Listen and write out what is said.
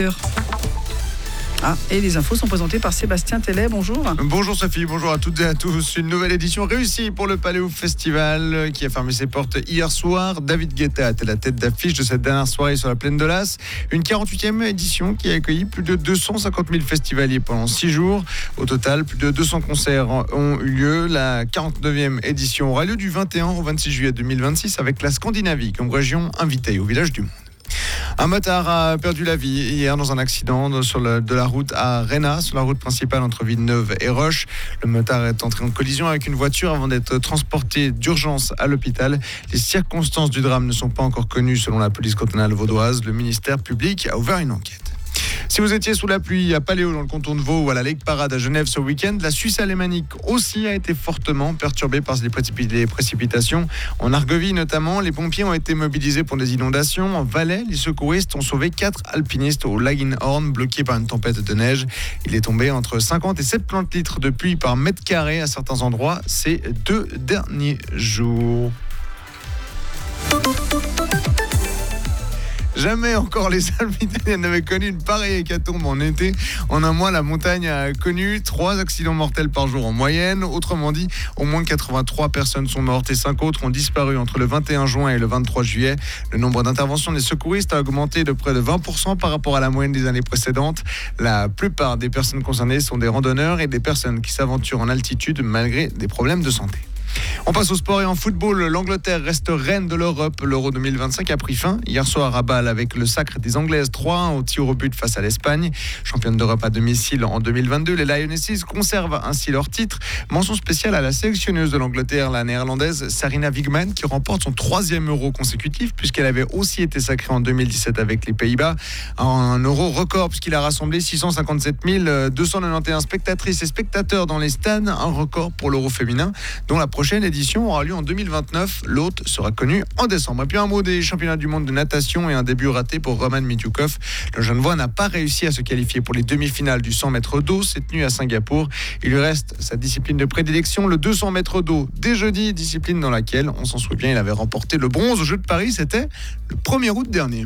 Et les infos sont présentées par Sébastien Tellet. Bonjour. Bonjour Sophie, bonjour à toutes et à tous. Une nouvelle édition réussie pour le Paléo Festival qui a fermé ses portes hier soir. David Guetta était la tête d'affiche de cette dernière soirée sur la plaine de Las. Une 48e édition qui a accueilli plus de 250 000 festivaliers pendant 6 jours. Au total, plus de 200 concerts ont eu lieu. La 49e édition aura lieu du 21 au 26 juillet 2026 avec la Scandinavie comme région invitée au Village du Monde. Un motard a perdu la vie hier dans un accident de la route à Rhénat, sur la route principale entre Villeneuve et Roche. Le motard est entré en collision avec une voiture avant d'être transporté d'urgence à l'hôpital. Les circonstances du drame ne sont pas encore connues selon la police cantonale vaudoise. Le ministère public a ouvert une enquête. Si vous étiez sous la pluie à Paléo dans le canton de Vaud ou à la Lake Parade à Genève ce week-end, la Suisse alémanique aussi a été fortement perturbée par les précipitations. En Argovie notamment, les pompiers ont été mobilisés pour des inondations. En Valais, les secouristes ont sauvé 4 alpinistes au Laginhorn bloqués par une tempête de neige. Il est tombé entre 50 et 70 litres de pluie par mètre carré à certains endroits ces 2 derniers jours. Jamais encore les Alpes n'avaient connu une pareille hécatombe en été. En un mois, la montagne a connu 3 accidents mortels par jour en moyenne. Autrement dit, au moins 83 personnes sont mortes et 5 autres ont disparu entre le 21 juin et le 23 juillet. Le nombre d'interventions des secouristes a augmenté de près de 20% par rapport à la moyenne des années précédentes. La plupart des personnes concernées sont des randonneurs et des personnes qui s'aventurent en altitude malgré des problèmes de santé. On passe au sport et en football. L'Angleterre reste reine de l'Europe. L'Euro 2025 a pris fin hier soir à Bâle avec le sacre des Anglaises 3-1 au tir au but face à l'Espagne. Championne d'Europe à domicile en 2022, les Lionesses conservent ainsi leur titre. Mention spéciale à la sélectionneuse de l'Angleterre, la néerlandaise Sarina Wiegman, qui remporte son 3e Euro consécutif puisqu'elle avait aussi été sacrée en 2017 avec les Pays-Bas. Un Euro record puisqu'il a rassemblé 657 291 spectatrices et spectateurs dans les stades. Un record pour l'Euro féminin dont la prochaine édition aura lieu en 2029. L'hôte sera connu en décembre. Et puis un mot des championnats du monde de natation et un début raté pour Roman Mityukov. Le Genevois n'a pas réussi à se qualifier pour les demi-finales du 100 mètres d'eau. C'est tenu à Singapour. Il lui reste sa discipline de prédilection, le 200 mètres d'eau dès jeudi, discipline dans laquelle, on s'en souvient, il avait remporté le bronze aux Jeux de Paris. C'était le 1er août dernier.